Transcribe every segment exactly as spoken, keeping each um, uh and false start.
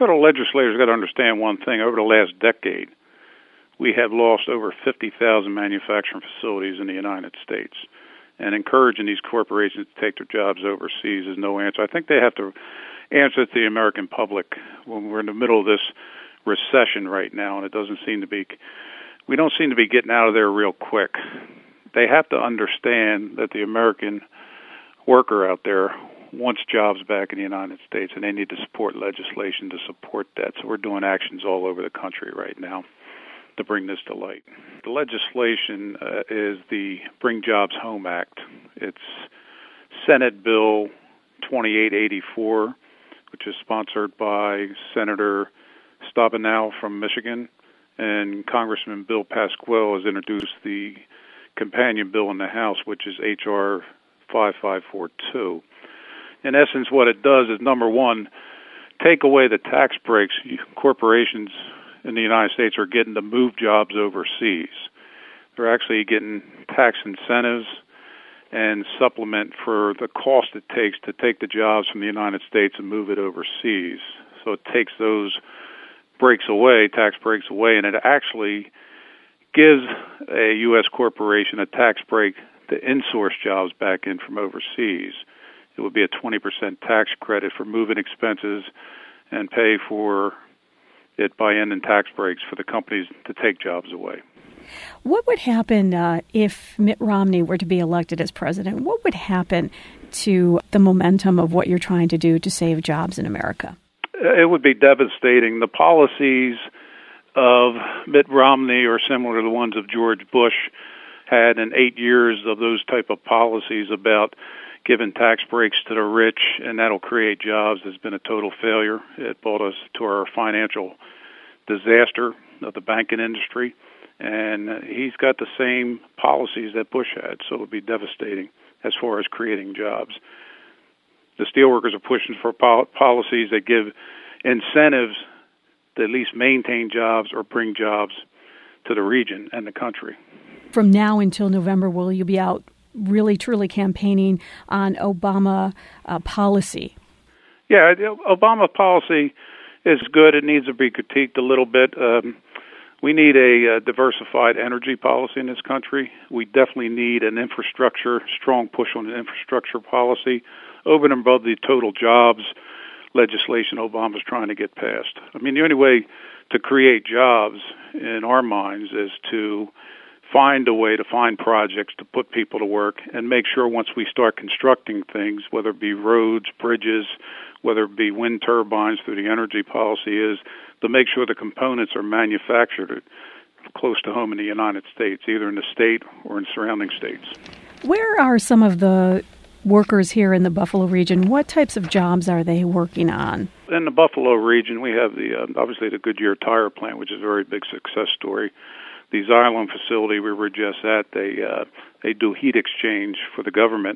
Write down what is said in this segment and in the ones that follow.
federal legislators got to understand one thing. Over the last decade, we have lost over fifty thousand manufacturing facilities in the United States. And encouraging these corporations to take their jobs overseas is no answer. I think they have to answer to the American public when we're in the middle of this recession right now, and it doesn't seem to be, we don't seem to be getting out of there real quick. They have to understand that the American worker out there wants jobs back in the United States, and they need to support legislation to support that. So we're doing actions all over the country right now to bring this to light. The legislation uh, is the Bring Jobs Home Act. It's Senate Bill twenty-eight eighty-four, which is sponsored by Senator Stabenow from Michigan, and Congressman Bill Pasquale has introduced the companion bill in the House, which is H R fifty-five forty-two. In essence, what it does is, number one, take away the tax breaks corporations in the United States are getting to move jobs overseas. They're actually getting tax incentives and supplement for the cost it takes to take the jobs from the United States and move it overseas. So it takes those breaks away, tax breaks away, and it actually gives a U S corporation a tax break to insource jobs back in from overseas. It would be a twenty percent tax credit for moving expenses and pay for it by ending tax breaks for the companies to take jobs away. What would happen uh, if Mitt Romney were to be elected as president? What would happen to the momentum of what you're trying to do to save jobs in America? It would be devastating. The policies of Mitt Romney are similar to the ones of George Bush had in eight years of those type of policies about giving tax breaks to the rich, and that'll create jobs, has been a total failure. It brought us to our financial disaster of the banking industry, and he's got the same policies that Bush had, so it would be devastating as far as creating jobs. The steelworkers are pushing for pol- policies that give incentives to at least maintain jobs or bring jobs to the region and the country. From now until November, will you be out really, truly campaigning on Obama uh, policy? Yeah, Obama policy is good. It needs to be critiqued a little bit. Um, we need a uh, diversified energy policy in this country. We definitely need an infrastructure, strong push on an infrastructure policy over and above the total jobs legislation Obama's trying to get passed. I mean, the only way to create jobs in our minds is to find a way to find projects to put people to work and make sure once we start constructing things, whether it be roads, bridges, whether it be wind turbines through the energy policy, is to make sure the components are manufactured close to home in the United States, either in the state or in surrounding states. Where are some of the workers here in the Buffalo region? What types of jobs are they working on? In the Buffalo region, we have the uh, obviously the Goodyear tire plant, which is a very big success story. The Xylem facility we were just at, they uh, they do heat exchange for the government,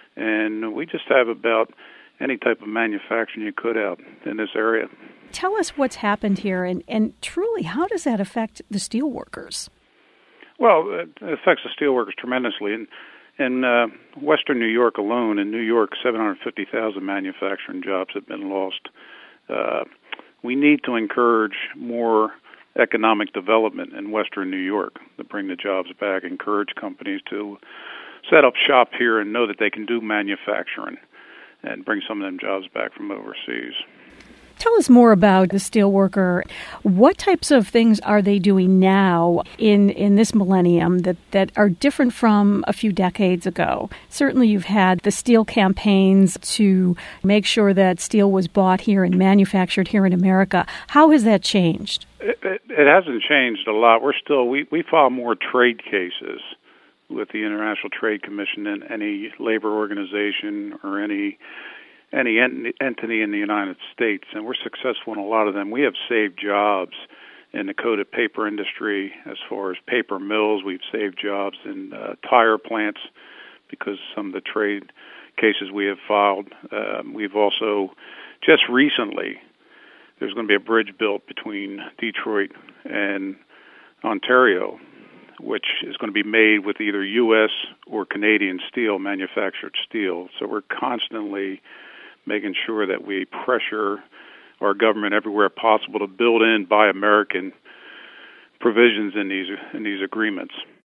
and we just have about any type of manufacturing you could out in this area. Tell us what's happened here, and, and truly, how does that affect the steel workers? Well, it affects the steel workers tremendously. In, in uh, western New York alone, in New York, seven hundred fifty thousand manufacturing jobs have been lost. Uh, we need to encourage more economic development in western New York to bring the jobs back, encourage companies to set up shop here and know that they can do manufacturing and bring some of them jobs back from overseas. Tell us more about the steelworker. What types of things are they doing now in, in this millennium that, that are different from a few decades ago? Certainly you've had the steel campaigns to make sure that steel was bought here and manufactured here in America. How has that changed? It, it, it hasn't changed a lot. We're still, we, we file more trade cases with the International Trade Commission than any labor organization or any any ent- entity in the United States, and we're successful in a lot of them. We have saved jobs in the coated paper industry as far as paper mills. We've saved jobs in uh, tire plants because some of the trade cases we have filed. Um, we've also, just recently, there's going to be a bridge built between Detroit and Ontario, which is going to be made with either U S or Canadian steel, manufactured steel. So we're constantly making sure that we pressure our government everywhere possible to build in Buy American provisions in these in these agreements.